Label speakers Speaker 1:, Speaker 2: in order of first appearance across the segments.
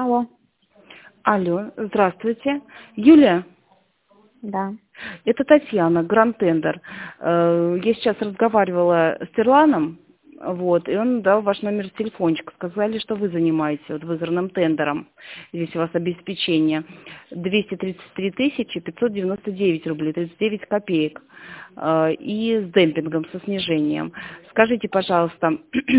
Speaker 1: Алло,
Speaker 2: Алло, здравствуйте. Юлия,
Speaker 1: да.
Speaker 2: это Татьяна, Гранд Тендер. Я сейчас разговаривала с Терланом, вот, и он дал ваш номер телефончика. Сказали, что вы занимаетесь вот выигранным тендером. Здесь у вас обеспечение 233 599 рублей, 39 копеек. И с демпингом, со снижением. Скажите, пожалуйста,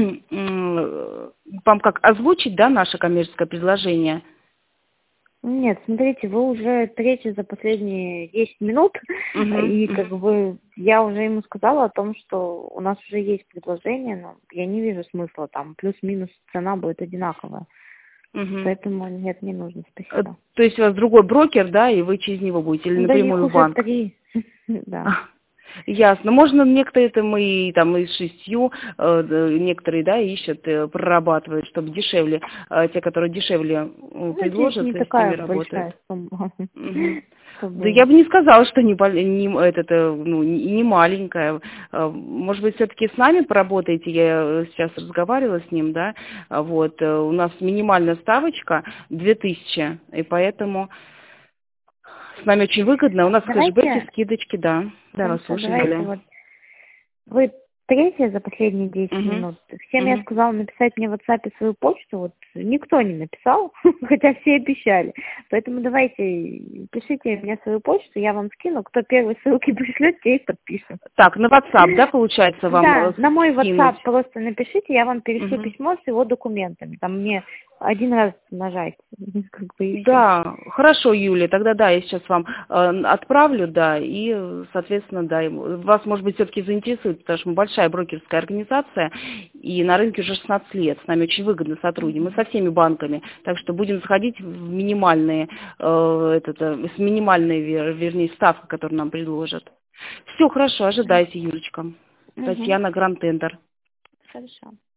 Speaker 2: вам как озвучить, да, наше коммерческое предложение?
Speaker 1: Нет, смотрите, вы уже третий за последние 10 минут,
Speaker 2: Мгм,
Speaker 1: и как
Speaker 2: мгм.
Speaker 1: бы я уже ему сказала о том, что у нас уже есть предложение, но я не вижу смысла там, плюс-минус цена будет одинаковая.
Speaker 2: Мгм.
Speaker 1: Поэтому нет, не нужно, спасибо.
Speaker 2: То есть у вас другой брокер, да, и вы через него будете, или
Speaker 1: Да их
Speaker 2: напрямую в
Speaker 1: уже
Speaker 2: банк?
Speaker 1: 3, да.
Speaker 2: Ясно. Можно некоторые там и там и с 6, некоторые, да, ищут, прорабатывают, чтобы дешевле, те, которые дешевле
Speaker 1: Ну, здесь
Speaker 2: предложат,
Speaker 1: не
Speaker 2: с ними
Speaker 1: такая
Speaker 2: работают.
Speaker 1: большая сумма,
Speaker 2: Мгм. Да
Speaker 1: чтобы...
Speaker 2: я бы не сказала, что не маленькая. Может быть, все-таки с нами поработаете? Я сейчас разговаривала с ним, да. Вот у нас минимальная ставочка 2000, и поэтому с нами очень выгодно. У нас кэшбэки,
Speaker 1: Давайте,
Speaker 2: скидочки, да. Да, вас
Speaker 1: хорошо,
Speaker 2: слушаем,
Speaker 1: давайте
Speaker 2: Юля.
Speaker 1: вот вы третья за последние 10
Speaker 2: Мгм.
Speaker 1: минут. Всем я
Speaker 2: Мгм.
Speaker 1: сказала написать мне в WhatsApp свою почту, вот никто не написал, хотя все обещали. Поэтому давайте пишите мне свою почту, я вам скину. Кто первый ссылки пришлет, те и подпишем.
Speaker 2: Так, на WhatsApp, да, получается, вам
Speaker 1: Да, на мой
Speaker 2: скинуть?
Speaker 1: WhatsApp просто напишите, я вам перешлю
Speaker 2: Мгм.
Speaker 1: письмо с его документами. Там мне один раз нажать, как бы и все.
Speaker 2: Да, хорошо, Юлия, тогда да, я сейчас вам отправлю, да, и, соответственно, да, вас, может быть, все-таки заинтересует, потому что мы большая брокерская организация, и на рынке уже 16 лет, с нами очень выгодно сотрудничать, мы со всеми банками, так что будем заходить в минимальные, с минимальной, вернее, ставкой, которую нам предложат. Все хорошо, ожидайте, Юлечка.
Speaker 1: Угу.
Speaker 2: Татьяна, Гранд Тендер.
Speaker 1: Хорошо.